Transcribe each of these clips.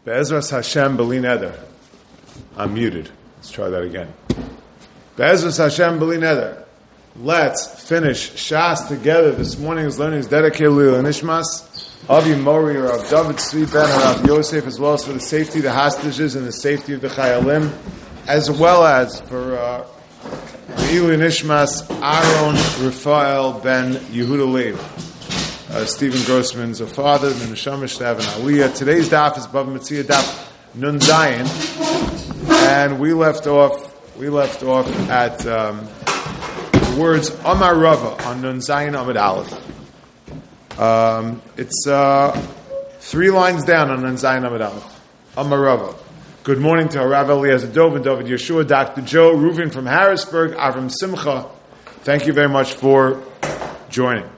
Be'ezras Hashem b'li neder. I'm muted. Let's try that again. Be'ezras Hashem b'li neder. Let's finish Shas together. This morning's learning is dedicated to Nishmas, Avi Mori, or of David Tzvi Ben, or of Yosef, as well as for the safety of the hostages and the safety of the Chayalim, as well as for Ilu Nishmas, Aaron Raphael Ben Yehuda Leib. Stephen Grossman's a father, the Neshama Shtav and Aliyah. Today's daf is Bava Metzia daf Nun Zayin, and we left off at the words Amar Rava on Nun Zayin Amud Aleph. It's 3 lines down on Nun Zayin Amud Aleph. Amar Rava. Good morning to Rav Eliezer Dov and David Yeshua, Dr. Joe, Reuven from Harrisburg, Avram Simcha. Thank you very much for joining.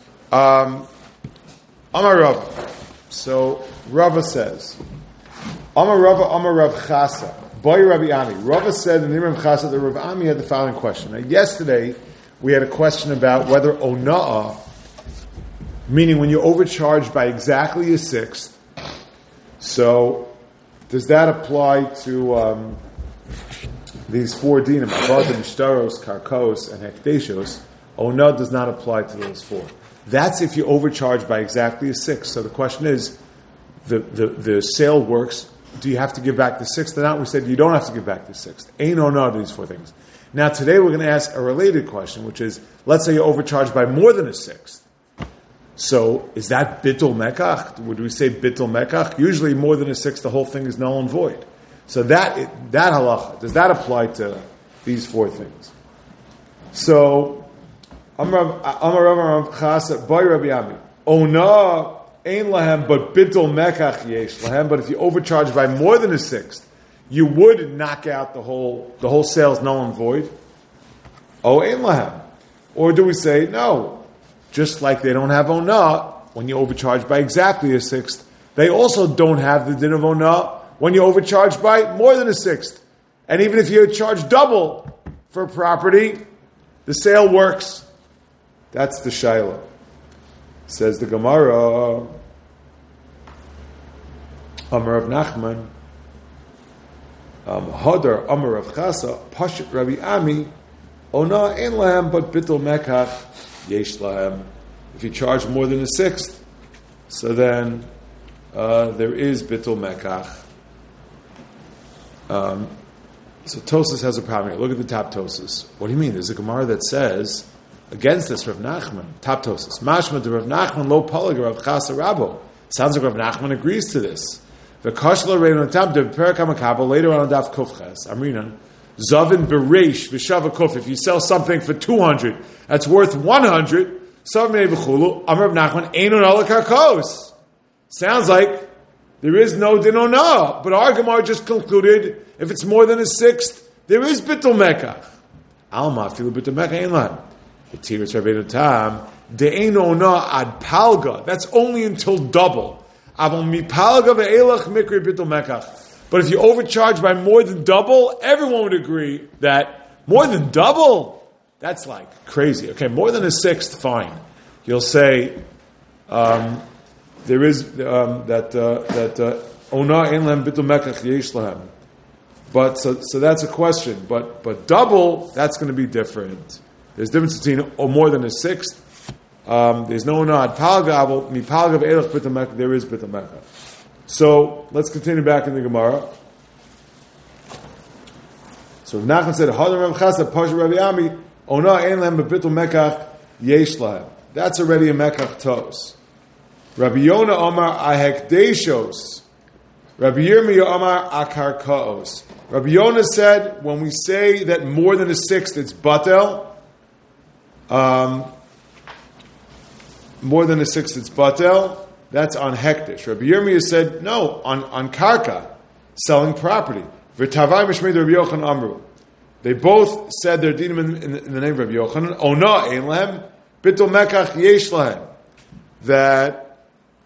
Amar Rava. So Rava says, Amar Rava, Amar Rav Chasa, Boy Rabbi Ami. Rava said in the name of Chasa that Rav Ami had the following question. Now, yesterday we had a question about whether ona'ah, meaning when you're overcharged by exactly a sixth, so does that apply to these 4 dinim, Avodah, Mishtaros, Karkos, and Hekdeshos? Ona'ah does not apply to those 4. That's if you overcharge by exactly a sixth. So the question is, the sale works. Do you have to give back the sixth or not? We said you don't have to give back the sixth. Ain't or no to these 4 things. Now today we're going to ask a related question, which is, let's say you're overcharged by more than a sixth. So is that bittul mekach? Would we say bittul mekach? Usually more than a sixth, the whole thing is null and void. So that halacha, does that apply to these 4 things? So Amar Rav Chasa, Boy Rabbi Ami. Ona ein lahem, but bittul mekach yesh lahem. But if you overcharge by more than a sixth, you would knock out the whole sale's null and void. Oh, ein lahem. Or do we say no? Just like they don't have ona when you overcharge by exactly a sixth, they also don't have the din of ona when you overcharge by more than a sixth. And even if you charge double for property, the sale works. That's the Shaila. Says the Gemara, Amar of Nachman, Hadar Amar of Chasa, Pashut Rabbi Ami, Ona ein lahem, but bittul mekach yesh lahem. If you charge more than a sixth, so then there is bittul mekach. So Tosas has a problem here. Look at the top Tosas. What do you mean? There's a Gemara that says, against this, Rav Nachman, top Tosas, Mashma to Rav Nachman, lo polig Rav Chasa Rabo. Sounds like Rav Nachman agrees to this. The Kashla Reino Tam de Perakam Akabel, later on Daf Kufches, Amrinan, Zavin Bereish V'Shava Kuf. If you sell something for 200, that's worth 100. Savmei V'Chulu, Amar Rav Nachman, Einon Ala Karkos. Sounds like there is no dinona, but our Gemara just concluded if it's more than a sixth, there is bittul mekach. Alma filu bittul mekach ein lahem. That's only until double. But if you overcharge by more than double, everyone would agree that more than double, that's like crazy. Okay, more than a sixth, fine. You'll say there is that ona ein lahem bittul mekach yesh lahem. But so that's a question. But double, that's going to be different. There's a difference between more than a sixth. There's no nod. Palgav, mi palgav elach bittul mekach. There is bittul mekach. So let's continue back in the Gemara. So Rav Nachman said, "Hadar Rav Chasa, Pasha Rabbi Ami, ona ein lahem bittul mekach yesh lahem." That's already a mekach tos. Rabbi Yonah Omar ahekdeshos. Rabbi Yirmiyah Omar akarkaos. Rabbi Yonah said, when we say that more than a sixth, it's batel. More than a sixth, it's batel. That's on hekdesh. Rabbi Yirmiyah said, no, on karka, selling property. V'tavai mishmei Rabbi Yochanan amru. They both said their dinim in the name of Rabbi Yochanan. Ona ein lahem, bittul mekach yesh lahem. That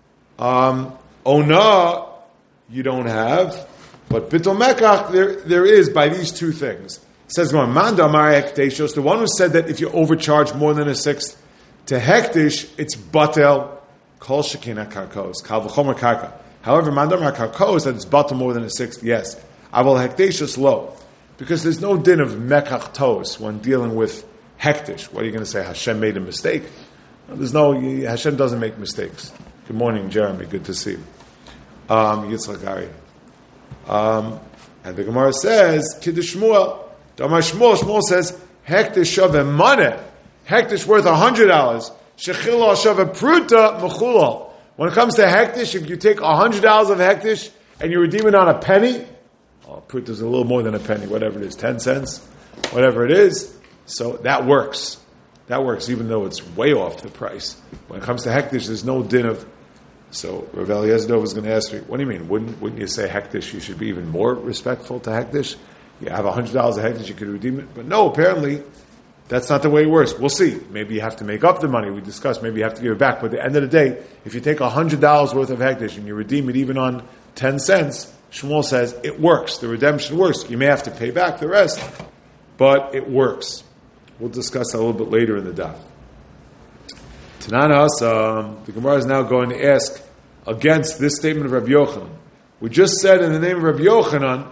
ona you don't have, but bittul mekach there is by these 2 things. It says the one who said that if you overcharge more than a sixth to hektish, it's batel kol shekina karkos kal v'chomer karka. However, mandam hakakos that it's batal more than a sixth. Yes, aval hekdeshus low, because there's no din of mekach tos when dealing with hektish. What are you going to say? Hashem made a mistake? There's no Hashem doesn't make mistakes. Good morning, Jeremy. Good to see you. Yitzchak Ari. And the Gemara says, Kiddush Shmuel. Shmuel says, hektish shove money. Hektish worth $100. Shechilo shove pruta mechulal. When it comes to hektish, if you take $100 of hektish and you redeem it on a penny, pruta is a little more than a penny, whatever it is, 10 cents, whatever it is. So that works. That works, even though it's way off the price. When it comes to hektish, there's no din of. So Rav Eliezer was going to ask me, what do you mean? Wouldn't you say hektish? You should be even more respectful to hektish. You have $100 of hektish, you could redeem it. But no, apparently, that's not the way it works. We'll see. Maybe you have to make up the money. We discussed. Maybe you have to give it back. But at the end of the day, if you take $100 worth of hektish and you redeem it even on 10 cents, Shmuel says it works. The redemption works. You may have to pay back the rest, but it works. We'll discuss that a little bit later in the daf. Tanana, the Gemara is now going to ask against this statement of Rabbi Yochanan. We just said in the name of Rabbi Yochanan,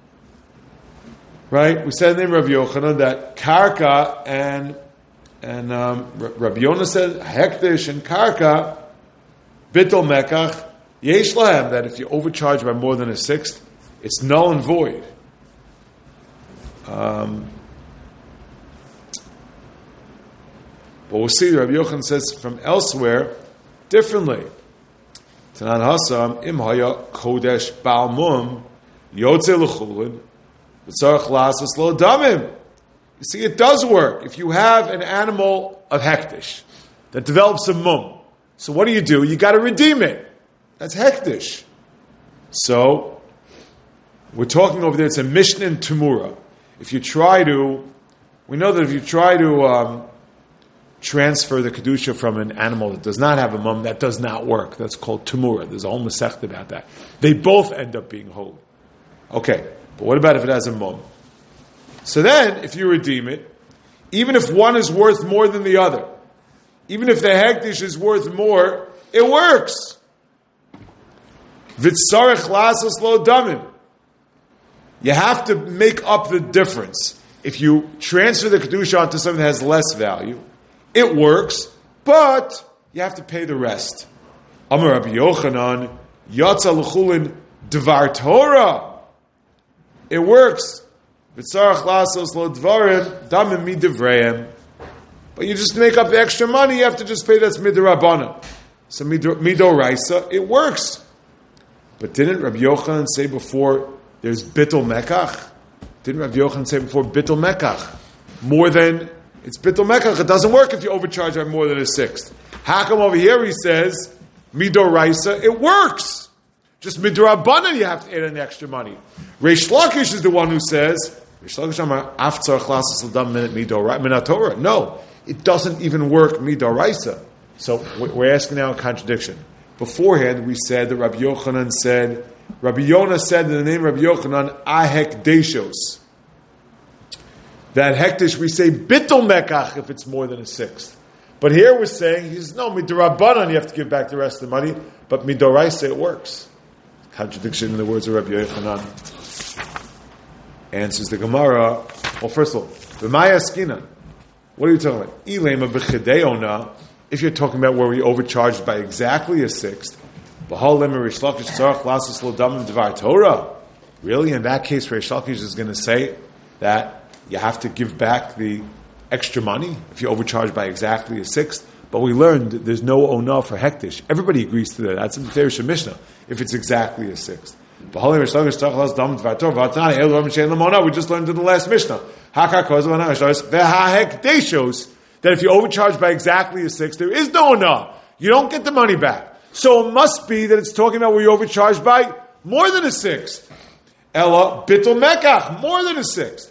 right? We said in the name of Rabbi Yochanan that karka and Rabbi Yonah said hektish and karka bittul mekach yesh lahem, that if you overcharge by more than a sixth, it's null and void. But we'll see, Rabbi Yochanan says from elsewhere differently. Tanan Hasam, Im Haya Kodesh Balmum, Yotze L'chulin, V'tzarech Lasas Lo Damim. You see, it does work. If you have an animal of hektish that develops a mum, so what do? You got to redeem it. That's hektish. So, we're talking over there, it's a Mishnah in Tumura. We know that if you try to transfer the kedusha from an animal that does not have a mum, that does not work. That's called tumura. There's a whole masechta about that. They both end up being holy. Okay, but what about if it has a mum? So then, if you redeem it, even if one is worth more than the other, even if the hektish is worth more, it works. V'tzarech lasas lo damim. You have to make up the difference. If you transfer the kedusha onto something that has less value, it works, but you have to pay the rest. Amar Rabbi Yochanan, Yatza l'chulin dvar Torah. It works. V'tzarech lasos lo dvarim damim midivreim. But you just make up the extra money, you have to just pay that's midrabanan. So midoraisa, it works. But didn't Rabbi Yochanan say before there's bittul mekach? Didn't Rabbi Yochanan say before bittul mekach? More than... It's bittul mekach. It doesn't work if you overcharge by more than a sixth. How come over here he says midoraisa? It works. Just midrabanan you have to add in the extra money. Reish Lakish is the one who says Reish Lakish amar aftzar classes l'dam minute minatora. No, it doesn't even work midoraisa. So we're asking now a contradiction. Beforehand we said that Rabbi Yochanan said, Rabbi Yonah said in the name of Rabbi Yochanan ahek deshos. That hektish, we say bittul mekach if it's more than a sixth. But here we're saying, midorabanan, you have to give back the rest of the money, but midoraisa, it works. Contradiction in the words of Rabbi Yochanan. Answers the Gemara. Well, first of all, v'maya skinan. What are you talking about? Ilema b'chideona. If you're talking about where we overcharged by exactly a sixth, b'halem Reish Lakish tzarach lasas lo damim dvar Torah. Really? In that case, Reish Lakish is going to say that you have to give back the extra money if you overcharge by exactly a sixth. But we learned there's no ona for hektish. Everybody agrees to that. That's in the Teresh Mishnah, if it's exactly a sixth. We just learned in the last Mishnah that if you overcharge by exactly a sixth, there is no ona. You don't get the money back. So it must be that it's talking about where you overcharge by more than a sixth. Ella bittul mekach, more than a sixth.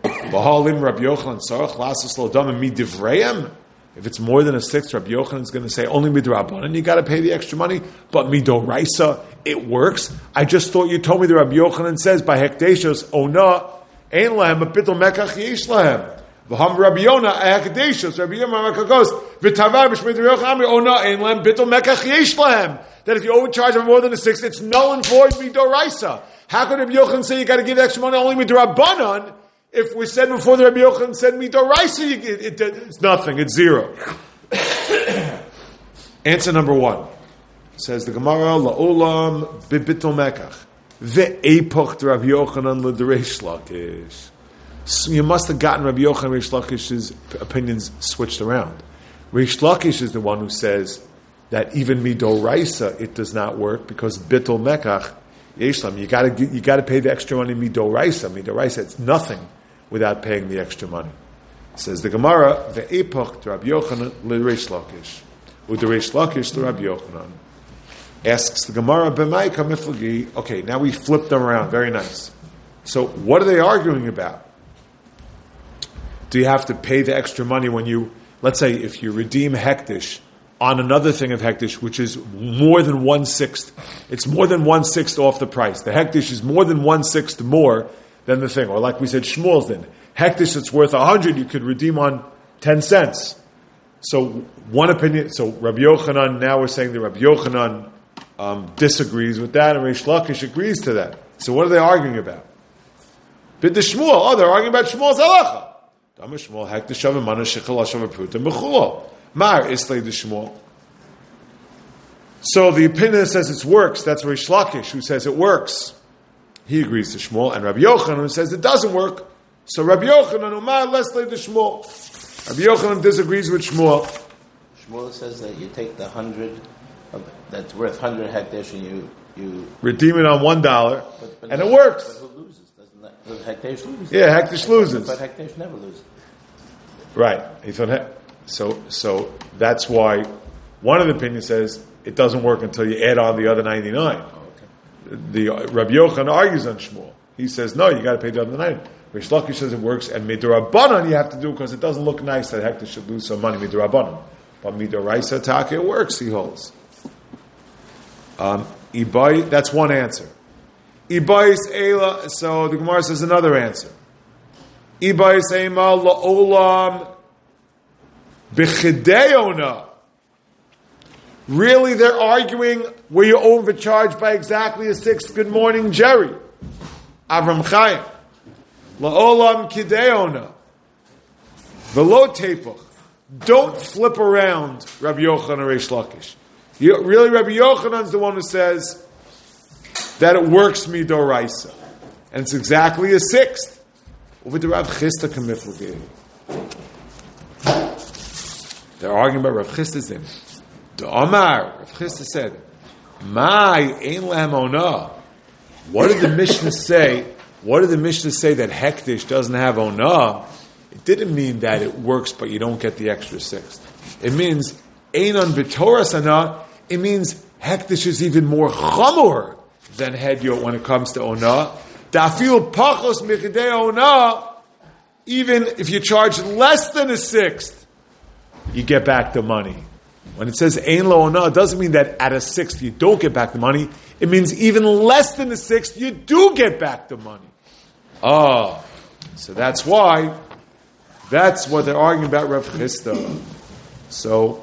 If it's more than a sixth, Rabbi Yochanan is going to say only midrabanan, you got to pay the extra money. But midoraisa, it works. I just thought you told me that Rabbi Yochanan says by hekdeshos ona ein lahem, but bittul mekach yesh lahem. V'ham Rabbi Yonah Ayakadeshus. Rabbi Yonah goes v'tavar b'shmei Rabbi Yochanan ona ein lem bittul mekach yesh lahem. That if you overcharge them more than a sixth, it's null and void midoraisa. How could Rabbi Yochanan say you got to give extra money only midorabanan? If we said before that Rabbi Yochanan said midoraisa, it's nothing. It's zero. Answer number one. Says the Gemara, la'olam bibittul mekach. Ve'epoch Rabbi Yochanan l'dereish lakish. So you must have gotten Rabbi Yochanan and Reish Lakish's opinions switched around. Reish Lakish is the one who says that even midoraisa it does not work because bittul mekach yeshlam. You got to pay the extra money midoraisa. Midoraisa it's nothing without paying the extra money. Says the Gemara, ve'epoch Rabbi Yochanan l'Reish Lakish, u'dereish Lakish l'Rabbi Yochanan. Asks the Gemara, b'maika miflagi. Okay, now we flip them around. Very nice. So what are they arguing about? Do you have to pay the extra money when you, let's say, if you redeem hektish on another thing of hektish, which is more than 1/6, it's more than 1/6 off the price. The hektish is more than 1/6 more than the thing. Or like we said, Shmuel's then. Hektish that's worth 100, you could redeem on 10 cents. So one opinion, so Rabbi Yochanan, now we're saying that Rabbi Yochanan disagrees with that, and Reish Lakish agrees to that. So what are they arguing about? Bid the Shmuel. They're arguing about Shmuel's halacha. Shmuel hektish of mana shechal ashav pruta b'chulo. Mar islay the Shmuel. So the opinion that says it works, that's Reish Lakish who says it works. He agrees to Shmuel, and Rabbi Yochanan who says it doesn't work. So Rabbi Yochanan umar leslay the Shmuel. Rabbi Yochanan disagrees with Shmuel. Shmuel says that you take the 100 that's worth 100 hektish and you redeem it on $1, and it works. But who loses? Doesn't that hektish loses? Yeah, hektish loses. But hektish never loses. Right. He thought so that's why one of the opinions says it doesn't work until you add on the other 99. Oh, okay. The Rabbi Yochanan argues on Shmuel. He says no, you got to pay the other 99. Reish Lakish says it works, and midorabanan you have to do because it doesn't look nice that hektish should lose some money midorabanan. But midoraisa taka it works. He holds. Ibai, that's one answer. Ibais Eila, so the Gemara says another answer. Ibais Eima la'olam b'chideona. Really, they're arguing where you overcharged by exactly a sixth. Good morning, Jerry. Avram Chaim. La'olam kideona. V'lo tefuch. Don't flip around Rabbi Yochanan and Reish Lakish. Really, Rabbi Yochanan's the one who says that it works midoraisa. And it's exactly a sixth. They're arguing about Rav Chisda's name. The Omar, Rav Chisda said, "My ein lahem onah." What did the Mishnah say? What did the Mishnah say that hektish doesn't have onah? It didn't mean that it works, but you don't get the extra sixth. It means einon b'toras anah. It means hektish is even more chamor than hedyot when it comes to onah. Dafil pachos michidei onah. Even if you charge less than a sixth, you get back the money. When it says ein lo onah, it doesn't mean that at a sixth you don't get back the money. It means even less than a sixth you do get back the money. Oh, so that's why. That's what they're arguing about Rav Chisda. So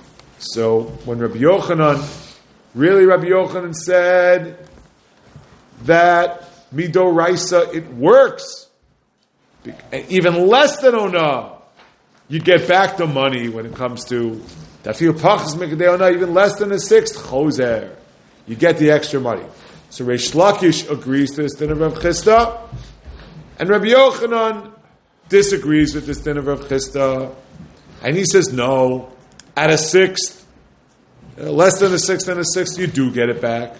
when Rabbi Yochanan, really Rabbi Yochanan said that midoraisa it works, even less than onah, you get back the money when it comes to dafil pachas mikdei onah, even less than a sixth choser, you get the extra money. So Reish Lakish agrees to this din of Rav Chisda, and Rabbi Yochanan disagrees with this din of Rav Chisda, and he says no. At a sixth, less than a sixth, you do get it back.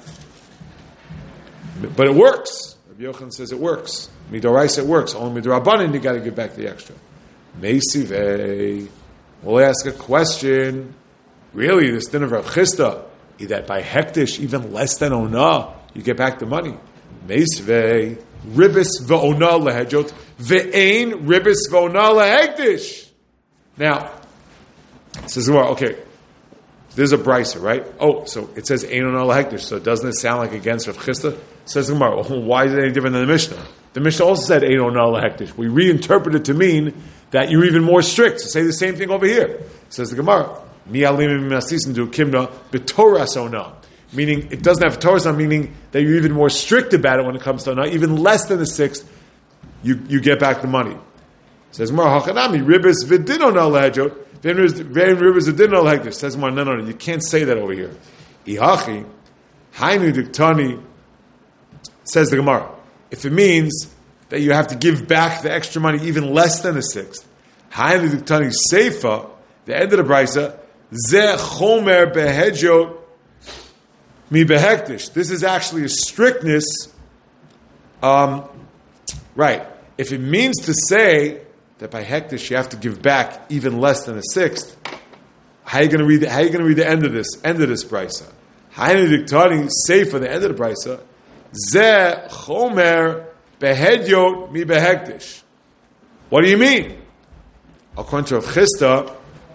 But it works. Rabbi Yochanan says it works. Midoraisa, it works. Only midorabanan, you got to give back the extra. Meisivei. We'll ask a question. Really, this din of Rav Chisda, that by hektish, even less than onah, you get back the money. Meisivei. Ribis v'onah lehedjot. Ve'ein ribis v'onah lehektish. Now, says, well, okay, there's a brisa, right? Oh, so it says ein onah lehektish, so doesn't it sound like against Rav Chisda? Says the Gemara, why is it any different than the Mishnah? The Mishnah also said ein onah lehektish. We reinterpret it to mean that you're even more strict. So say the same thing over here. Says the Gemara, Mi alim masisin du kimna b'toras ona. Meaning, it doesn't have Torah, meaning that you're even more strict about it when it comes to ona. Even less than the sixth, you get back the money. Says Gemara, hachanami ribis v'dinona lehedjot, v'en ribis v'dinona lehektish. Says Gemara, no, you can't say that over here. Ihachi, hainu diktani, says the Gemara, if it means that you have to give back the extra money even less than a sixth, hainu diktani seifa, the end of the brisa, ze chomer behedjot mi behektish. This is actually a strictness, right. If it means to say that by hektish you have to give back even less than a sixth, how are you going to read the end of this brisa? Hainu diktani seifa, the end of the brisa, ze chomer behedjot mi behektish. What do you mean? According to Rav Chisda,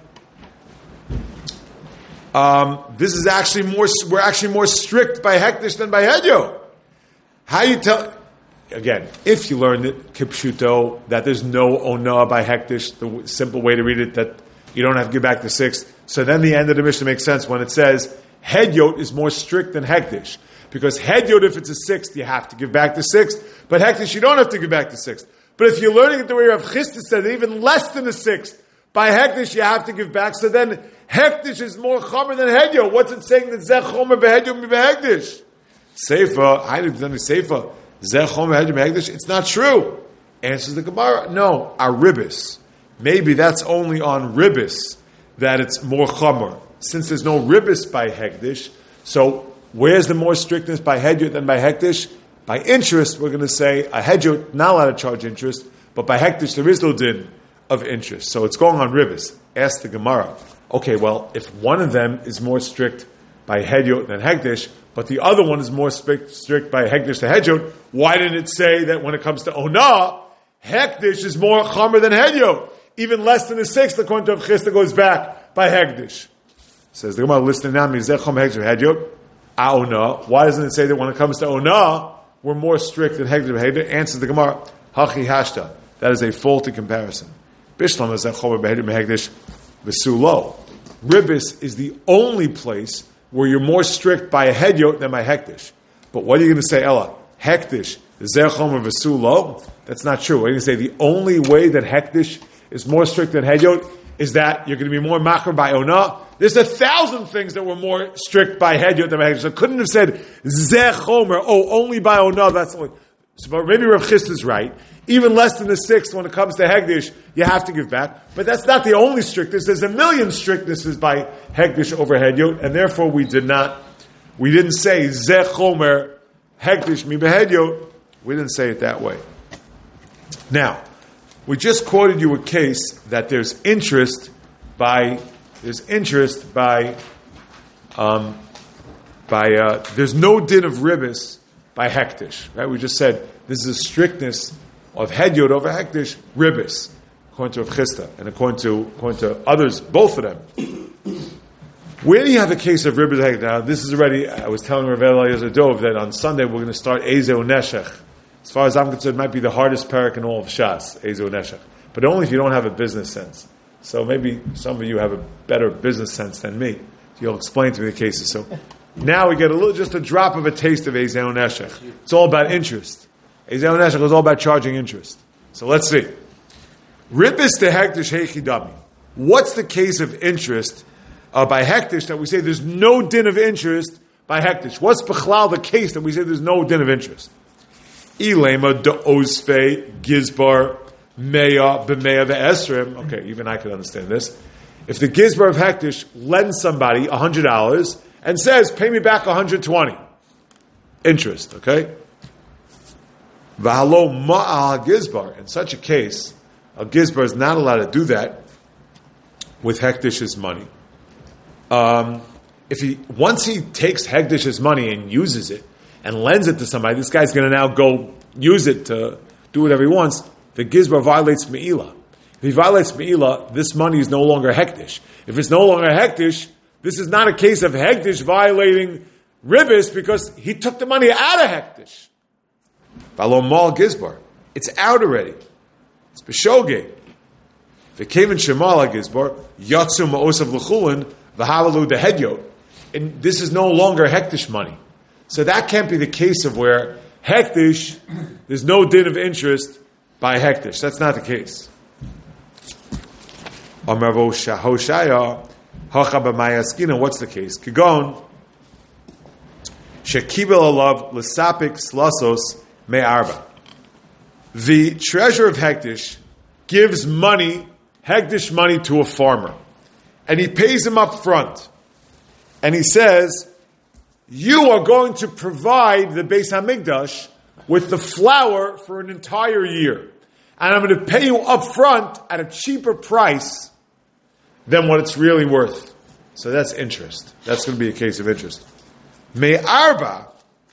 this is actually we're actually more strict by hektish than by hedyo. How you tell? Again, if you learned it kipshuto that there's no ona by hektish, the simple way to read it that you don't have to give back the sixth. So then the end of the Mishnah makes sense when it says hedyot is more strict than hektish, because hedyot, if it's a sixth, you have to give back the sixth, but hektish you don't have to give back the sixth. But if you're learning it the way Rav Chisda said, even less than the sixth, by hektish you have to give back. So then hektish is more chomer than hedyo. What's it saying that zeh chomer behedyo mi behektish? Seifa, hainu diktani seifa, zeh chomer behedyo mi behektish. It's not true. Answers the Gemara, no, our ribis. Maybe that's only on ribis that it's more chomer. Since there's no ribis by hektish, so where's the more strictness by hedyo than by hektish? By interest, we're going to say a hedyo not allowed to charge interest, but by hektish there is no din of interest. So it's going on ribis. Ask the Gemara. Okay, well, if one of them is more strict by hedyot than hektish, but the other one is more strict by hektish than hedyot, why didn't it say that when it comes to ona, hektish is more chomer than hedyot? Even less than a sixth, according to Rav Chisda, goes back by hektish. Says the Gemara, listen now, zeh chomer hektish hedyot, ona. Why doesn't it say that when it comes to ona, we're more strict than hektish hedyot? Answers the Gemara, hachi hashta. That is a faulty comparison. Bishlam zeh chomer behedyo hektish v'sulo. Ribis is the only place where you're more strict by a hedyot than by hektish. But what are you going to say, Ella? Hektish, zeh chomer v'sulo? That's not true. What are you going to say? The only way that hektish is more strict than hedyot is that you're going to be more machmer by ona. There's 1,000 things that were more strict by hedyot than by hektish. So it couldn't have said zeh chomer, only by ona, that's only. So, but maybe Rav Chisda is right. Even less than the sixth, when it comes to hektish, you have to give back. But that's not the only strictness. There's a million strictnesses by hektish over hedyot, and therefore we didn't say zeh chomer hektish mi behedyot. We didn't say it that way. Now, we just quoted you a case that there's interest by there's no din of ribis by hektish. Right? We just said this is a strictness of hedyot over hektish, ribis, according to Rav Chisda, and according to others, both of them. Where do you have a case of ribis hektish? Now, this is already, I was telling Rav Eliezer Dov that on Sunday we're going to start Ezeu Neshech. As far as I'm concerned, it might be the hardest parak in all of Shas, Ezeu Neshech. But only if you don't have a business sense. So maybe some of you have a better business sense than me. You'll explain to me the cases. So now we get just a drop of a taste of Ezeu Neshech. It's all about interest. Ezeu Neshech is all about charging interest. So let's see. Ribis to hektish heichidami. What's the case of interest by hektish that we say there's no din of interest by hektish? What's b'chlal the case that we say there's no din of interest? Ilema de osfe gizbar meya b'meya ve'esrim. Okay, even I can understand this. If the gizbar of hektish lends somebody $100 and says, pay me back 120. Interest, okay? V'halo ma'al gizbar. In such a case, a gizbar is not allowed to do that with hekdish's money. Once he takes hekdish's money and uses it and lends it to somebody, this guy's going to now go use it to do whatever he wants. The gizbar violates me'ilah. If he violates me'ilah, this money is no longer hekdish. If it's no longer hekdish, this is not a case of hekdish violating ribis because he took the money out of hekdish. V'alo mal gizbar. It's out already. It's b'shogeg. The Kavan Shemala Gizbar, Yatsu Ma'osav L'chulin, V'halalu the Hedyot. And this is no longer hektish money. So that can't be the case of where hektish, there's no din of interest by hektish. That's not the case. Amravo Shahoshaya, Hacha B'mayaskina, what's the case? Kigon, Shekibel Alav L'sapik Slasos Me'arba. The treasurer of hektish gives money, hektish money to a farmer. And he pays him up front. And he says, you are going to provide the Beis HaMikdash with the flour for an entire year. And I'm going to pay you up front at a cheaper price than what it's really worth. So that's interest. That's going to be a case of interest. Me'arba,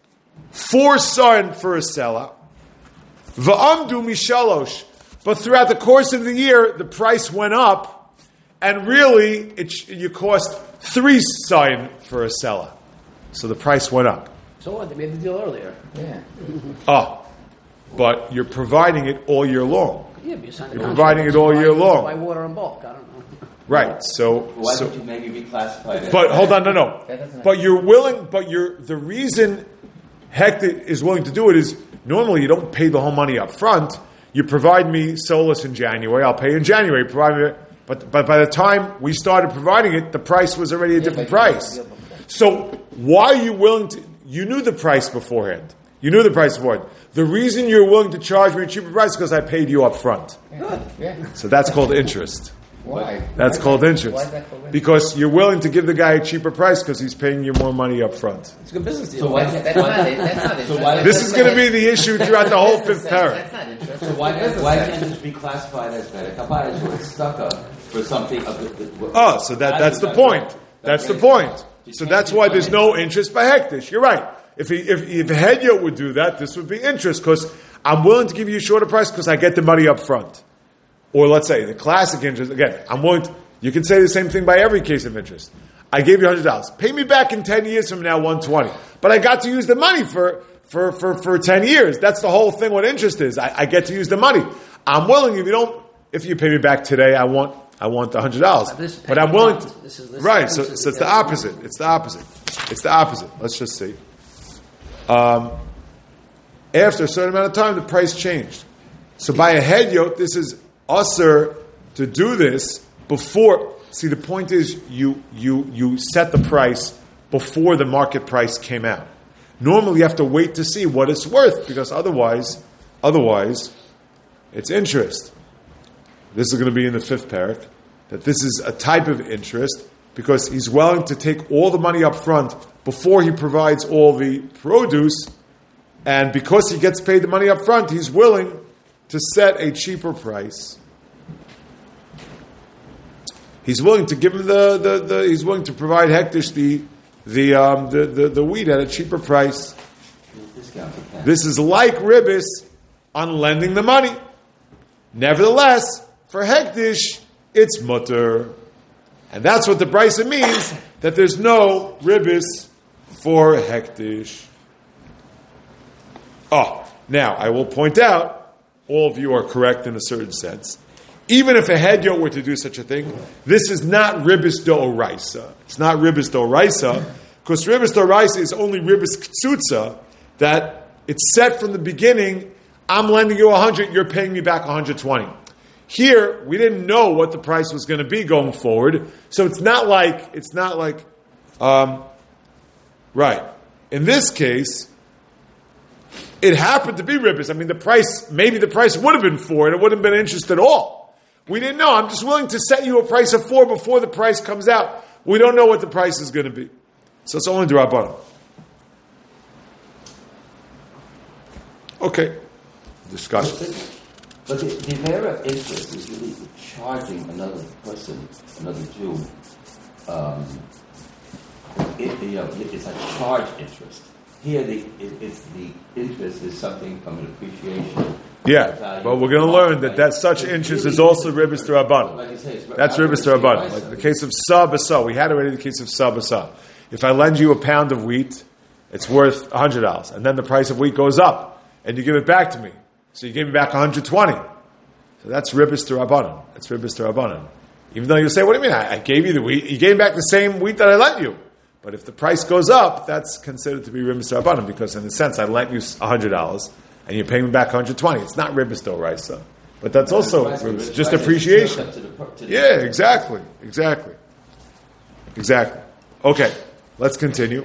4 son for a seller. Va'amdu mishalosh. But throughout the course of the year, the price went up. And really, you cost 3 sign for a seller. So the price went up. So what? They made the deal earlier. Yeah. But you're providing it all year long. Yeah, but you're providing it all year long. Buy water in bulk. I don't know. Right. So why don't you maybe reclassify it? But hold on, no. But you're willing. The reason Hector is willing to do it is normally you don't pay the whole money up front. You provide me solus in January. I'll pay in January. Provide me. But by the time we started providing it, the price was already a different price. So why are you willing to... You knew the price beforehand. The reason you're willing to charge me a cheaper price is because I paid you up front. Yeah. So that's called interest. Why? That's called interest. Why is that called interest? Because you're willing to give the guy a cheaper price because he's paying you more money up front. It's a good business deal. So why? That's not interest. This is going to be the issue throughout the whole fifth parak. That's not interest. So why can't this be classified as better kabayas or stucca for something of the... So that's the point. That's the point. So that's why there's no interest by hektish. You're right. If Hedya would do that, this would be interest because I'm willing to give you a shorter price because I get the money up front. Or let's say the classic interest, again, I'm willing to, you can say the same thing by every case of interest. I gave you $100. Pay me back in 10 years from now, 120. But I got to use the money for 10 years. That's the whole thing what interest is. I get to use the money. I'm willing, if you pay me back today, I want the $100. But I'm willing to, right, so it's the opposite. It's the opposite. Let's just see. After a certain amount of time, the price changed. So by a hedyot, this is usher to do this before. See, the point is you set the price before the market price came out. Normally, you have to wait to see what it's worth because otherwise, it's interest. This is going to be in the fifth parak, that this is a type of interest because he's willing to take all the money up front before he provides all the produce, and because he gets paid the money up front, he's willing to set a cheaper price. He's willing to give him he's willing to provide hektish the wheat at a cheaper price. This is like ribis on lending the money. Nevertheless, for hektish, it's mutter. And that's what the brisa means, that there's no ribis for hektish. Now, I will point out, all of you are correct in a certain sense. Even if a hedyot were to do such a thing, this is not ribis d'oraisa. It's not ribis d'oraisa, because ribis d'oraisa is only ribis ktsutza, that it's set from the beginning, I'm lending you 100, you're paying me back 120. Here, we didn't know what the price was going to be going forward, so it's not like, right. In this case, it happened to be ribis. I mean, maybe the price would have been 4, and it wouldn't have been interest at all. We didn't know. I'm just willing to set you a price of 4 before the price comes out. We don't know what the price is going to be. So it's only d'Rabbanan. Okay. Discussion. But the area of interest is really charging another person, another Jew. It's a charge interest. Here, the interest is something from an appreciation. Yeah, but we're going to learn that such interest is also ribis d'Rabbanan. That's ribis d'Rabbanan. Like the case of sa. We had already the case of sa. If I lend you a pound of wheat, it's worth $100, and then the price of wheat goes up, and you give it back to me. So you give me back 120. So that's ribbis to Rabbanan. That's ribbis to Rabbanan. Even though you say, what do you mean? I gave you the wheat. You gave me back the same wheat that I lent you. But if the price goes up, that's considered to be ribbis to Rabbanan, because in a sense, I lent you $100 and you pay me back $120. It's not ribbis to Oraisa. But that's also ribbis, just appreciation. Yeah, exactly. Okay, let's continue.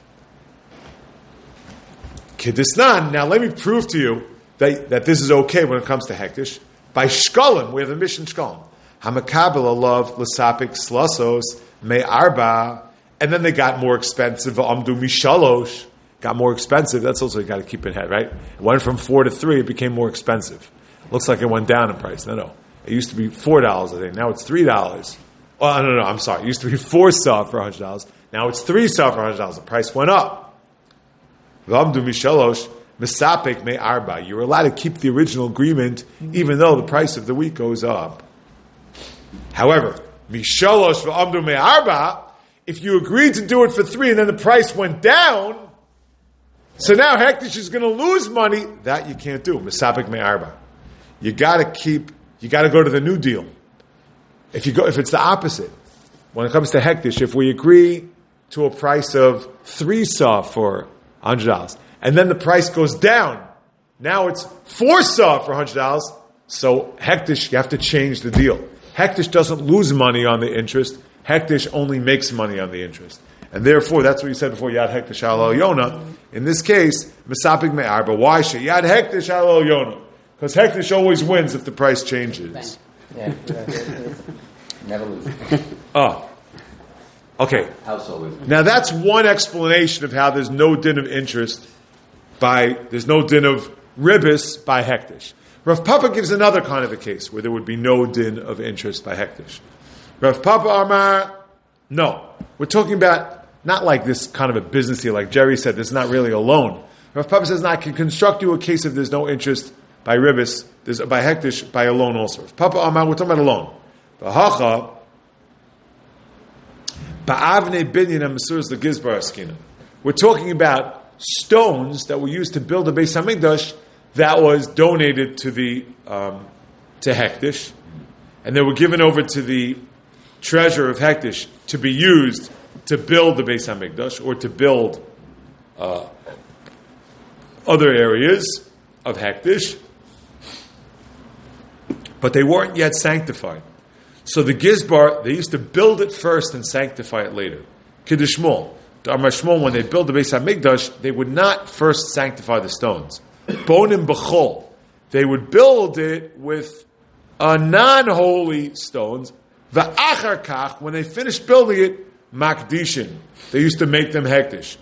Kedisnan, now let me prove to you that this is okay when it comes to hektish. By shkolim, we have the mission shkolim. Hamakabel alav l'sapik slasos me arba, and then they got more expensive. Amdu mishalosh got more expensive. That's also you got to keep in head, right? It went from 4 to 3. It became more expensive. Looks like it went down in price. No. It used to be $4, I think. Now it's $3. Oh, no. I'm sorry. It used to be 4 saw for $100. Now it's 3 saw for $100. The price went up. V'amdu mishalosh misapik me arba. You're allowed to keep the original agreement even though the price of the wheat goes up. However, mishalosh v'amdu me arba, if you agreed to do it for 3 and then the price went down, so now hektish is going to lose money. That you can't do. Misapik me arba. You got to go to the new deal. If it's the opposite, when it comes to hektish, if we agree to a price of 3 saw for $100, and then the price goes down, now it's 4 saw for $100, so hektish, you have to change the deal. Hektish doesn't lose money on the interest. Hektish only makes money on the interest. And therefore, that's what you said before, Yad Hektish Al Yona. In this case, Misapik Me'ar, but why should Yad Hektish Al Yona? Because hektish always wins if the price changes. Yeah. Never lose. Oh. Okay. House always wins. Now that's one explanation of how there's no din of interest there's no din of ribbis by hektish. Rav Papa gives another kind of a case where there would be no din of interest by hektish. Rav Papa Amar, no. We're talking about not like this kind of a business here, like Jerry said, this is not really a loan. Rav Papa says, no, I can construct you a case if there's no interest by ribbis, by hektish, by a loan also. Rav Papa Amar, we're talking about a loan. Ba'hacha, ba'avnei binyan ha'mesuras legizbar askina. We're talking about stones that were used to build a Beis Hamikdash that was donated to to hektish, and they were given over to the treasure of hektish to be used to build the Beis Hamikdash or to build other areas of hektish, but they weren't yet sanctified. So the Gizbar, they used to build it first and sanctify it later. Kiddush Shmuel. The Amar Shmuel, when they built the Beis HaMikdash, they would not first sanctify the stones. Bonim b'chol. They would build it with non-holy stones. V'achar kach, when they finished building it, makdishin. They used to make them hektish.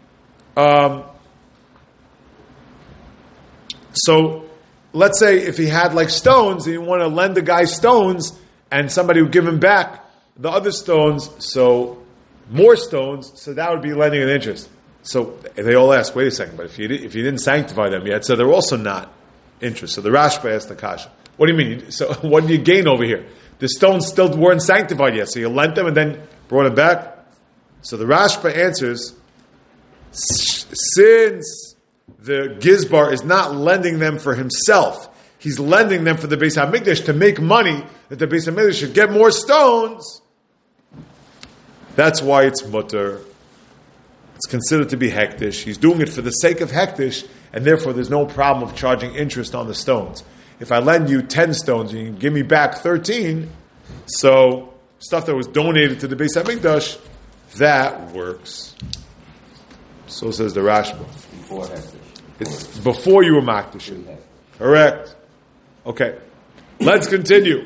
So, let's say if he had like stones, and you want to lend the guy stones, and somebody would give him back the other stones, so more stones, so that would be lending an interest. So they all ask, wait a second, but if you didn't sanctify them yet, so they're also not interest. So the Rashba asked the Kasha, what do you mean? So what do you gain over here? The stones still weren't sanctified yet, so you lent them and then brought them back? So the Rashba answers, since the Gizbar is not lending them for himself, he's lending them for the Beis HaMikdash to make money, that the Beis HaMikdash should get more stones. That's why it's mutter. It's considered to be hektish. He's doing it for the sake of hektish, and therefore there's no problem of charging interest on the stones. If I lend you 10 stones and you give me back 13, so stuff that was donated to the Beis HaMikdash, that works. So says the Rashba. Before hektish. It's before you were makdish. Correct. Okay. Let's continue.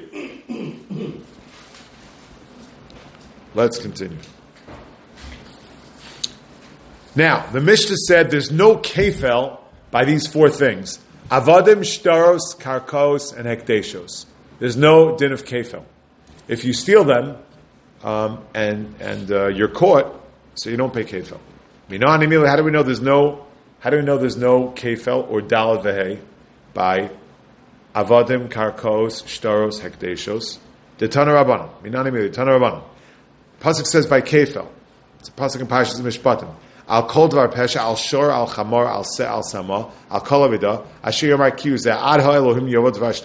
Now, the Mishnah said there's no kefel by these 4 things. Avadim, shtaros, karkos, and hekdeshos. There's no din of kefel. If you steal them, and you're caught, so you don't pay kefel. How do we know there's no kefel or dalad vehei by avadim, karkos, shtaros, hekdeshos? The Tana Rabbanan. Minani Tana Rabbanan. Pasuk says by kefel. It's a pasuk in Parshas Mishpatim. Al kol dvar pesha, al shor, al chamor, al se, al sama, al kol avida, asher yomar kiyuzeh, ad ha Elohim yovod dvar shneim,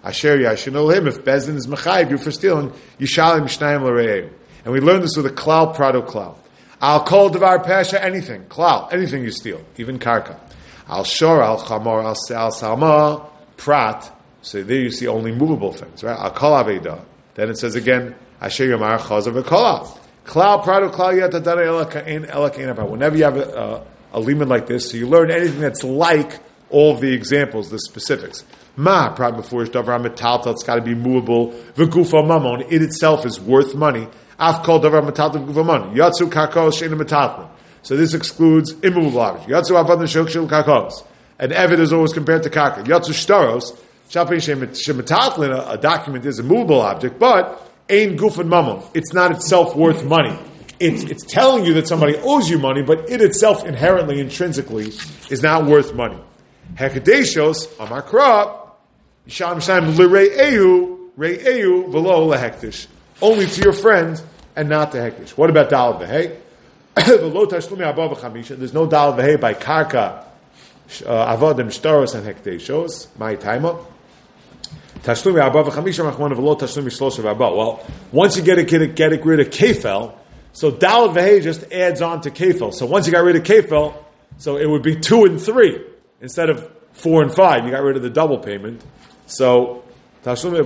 Asher yashinu him. If Bezdin is mechayiv you for stealing, yishalim shnayim l're'eu. And we learned this with a klal prado klal. I'll call devar pesha anything klal, anything you steal, even karka. Al shor, al chamor, al salma, prat. So there you see only movable things, right? Al kol aveda. Then it says again, Asher yomar chazav v'kola. Klal prado klal yatadana elakain elakain. Whenever you have a limit like this, so you learn anything that's like all of the examples, the specifics. Ma, prat before is davar metaltal, it's got to be movable. V'gufa mamon, it itself is worth money. Af kol davar metaltal v'gufa mamon. Yatsu kakos sheina metaltal. So this excludes immovable objects. Yatsu avadan shokshil kakos. An evid is always compared to kaka. Yatsu shtaros. Shafin shemetaltal, a document is a movable object, but ein gufan mamon. It's not itself worth money. It's telling you that somebody owes you money, but it itself inherently, intrinsically, is not worth money. Hekadeshos amakra sham sham l're'eu v'lo lehektish. Only to your friend and not to hektish. What about dal v'hei? V'lo tashlumi abba v'chamisha. There's no dal v'hei by karka avodim shtaros and hekdeshos. My timer. Tashlumi abba v'chamisha machmon v'lo tashlumi shlosha v'abba. Well, once you get rid of kefel, so dal v'hei just adds on to kefel. So once you got rid of kefel, so it would be 2 and 3 instead of 4 and 5. You got rid of the double payment. So excuse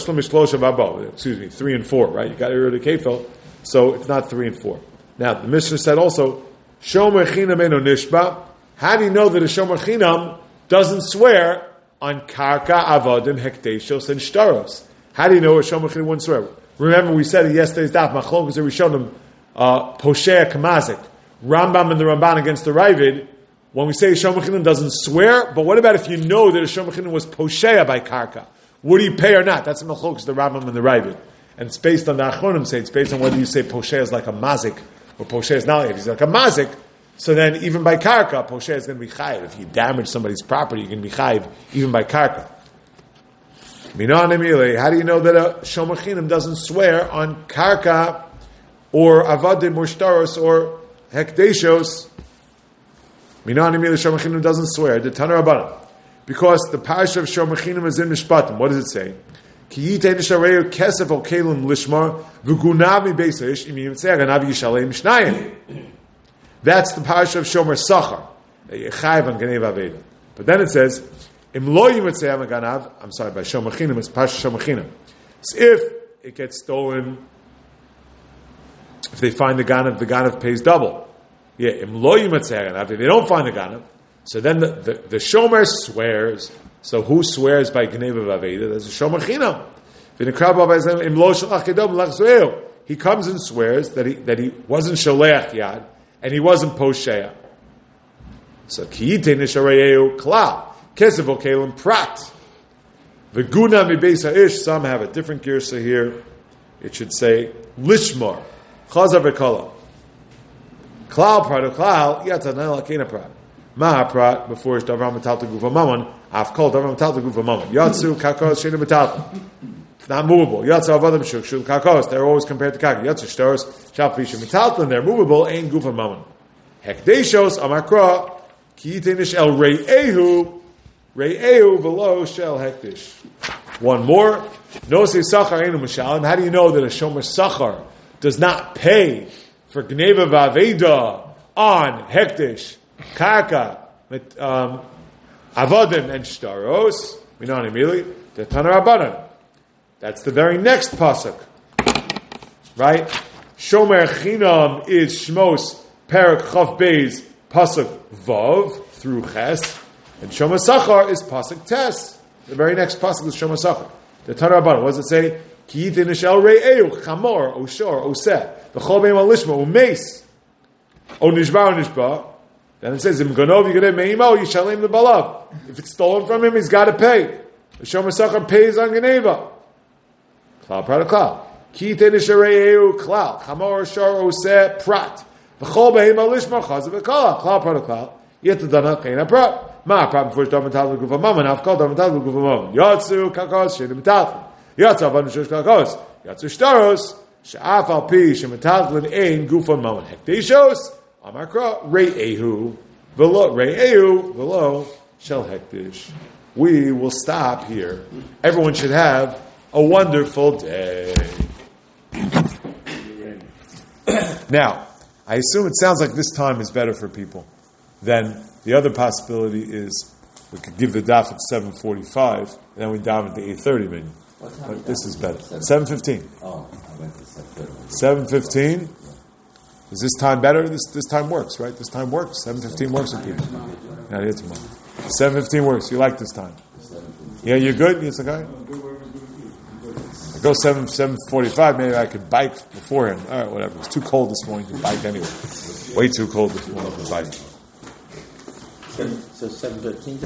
me, 3 and 4, right? You got rid of kefel, so it's not 3 and 4. Now the Mishnah said also, shomer chinam eno nishba. How do you know that a shomer chinam doesn't swear on karka, avodim, hekdeshos, and shtaros? How do you know a shomer chinam wouldn't swear? Remember, we said in yesterday's daf, machlokes that we showed them poshea kamazik, Rambam and the Ramban against the Ravid. When we say a shomer chinam doesn't swear, but what about if you know that a shomer chinam was poshea by karka? Would he pay or not? That's the machlokes, the Rambam and the Ravid. And it's based on the Achronim say, it's based on whether you say poshea is like a mazik, or poshea is not. If he's like a mazik, so then even by karka, poshea is going to be chayiv. If you damage somebody's property, you can be chayiv even by karka. How do you know that a shomer chinam doesn't swear on karka, or avadim, or shtaros, or hekdeshos? The shomer chinam doesn't swear. The Tanur Rabbanan. Because the parasha of shomer chinam is in Mishpatim. What does it say? Ki yitei nishareu kesef o kelim lishmar v'gunav mi beis ha'ish im yimtzeh ganav yishalem shnayim. That's the parasha of shomer sachar. Yechayev on ganev aveda. But then it says, im lo yimtzeh ganav. I'm sorry, by shomer chinam, it's parasha shomer chinam. So if it gets stolen, if they find the ganav pays double. Yeah, im lo yimtzeh ganav. If they don't find the ganav, so then the shomer swears. So who swears by Gneva Vaveda? There's a shomer chinam. He comes and swears that he wasn't sholeach yad and he wasn't poshea. So kiyite nisharayeu klal kesef okelim prat v'guna mibeis ha'ish. Some have a different girsa here. It should say lishmar chazav v'kola klal prat klal yatanel akena prat. Mahaprat before is davar metaltal gufa mamon. I've called davar metaltal gufa mamon. Yatsu kakos sheina metaltal. It's not movable. Yatsu avadim shukshul kakos. They're always compared to kakos. Yatsu shtaros shalfish metaltal, and they're movable. Ain't gufa mamon. Hekdeshos amakra kiitenish el re'ehu velo shel hekdish. One more. No se sachar einu mishalim. How do you know that a shomer sachar does not pay for gneva vaveda on hekdish? Karka, avodim and shtaros. We know immediately the Tanur Rabbanan. That's the very next pasuk, right? Shomer chinam is Shmos Perak Chav Beis pasuk Vav through Ches, and Shomer Sachar is pasuk Tes. The very next pasuk is Shomer Sachar. The Tanur Rabbanan. What does it say? Ki yitin nishel re'eu chamor o shor o seh v'chol beim alishma o meis o nishbar o nishbar. Then it says, if it's stolen from him, he's got to pay. The shomer sachar pays on Geneva. Klal prat klal. Ki tenishareu klal. Chamor shor oseh prat. V'chol behem alishma chazav v'kala. Klal prat klal. Yet the dana keina prat. Ma prat before davar metaltal gufa mamon. Afkal davar metaltal gufa mamon. Yatsu kakos sheina metaltal. Yatsu avanu shush kakos. Yatsu shtaros. She'af al pi shemetaltal ein gufa mamon. Hekdeshos. Amakra re'ehu velo shel hekdish. we will stop here. Everyone should have a wonderful day. Now, I assume it sounds like this time is better for people. Then the other possibility is we could give the daf at 7:45, and then we daven at 8:30 maybe. But this is better. 7:15. Oh, I went to 7:30. 7:15. Is this time better? This time works, right? This time works. 7:15 works for people. Not here tomorrow. 7:15 works. You like this time? Yeah, you're good? Yes, okay? I go 7:45, maybe I could bike beforehand. All right, whatever. It's too cold this morning to bike anyway. Way too cold this morning to bike. So 7:15.